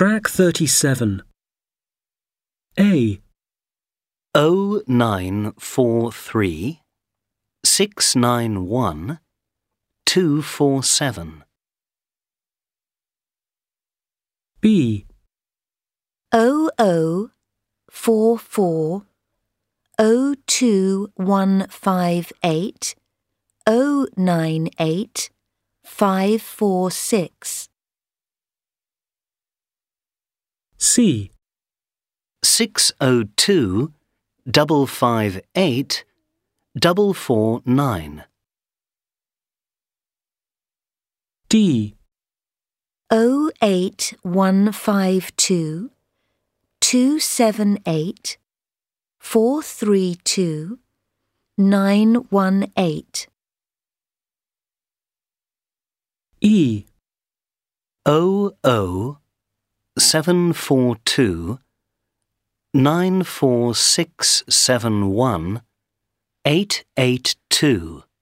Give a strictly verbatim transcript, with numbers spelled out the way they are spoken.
Track thirty-seven. A. oh nine four three six nine one two four seven. B. O O four four O two one five eight O nine eight five four six. C. six oh two double five eight double four nine. D. O eight one five two two seven eight four three two nine one eight. E. oh oh seven four two nine four six seven one eight eight two.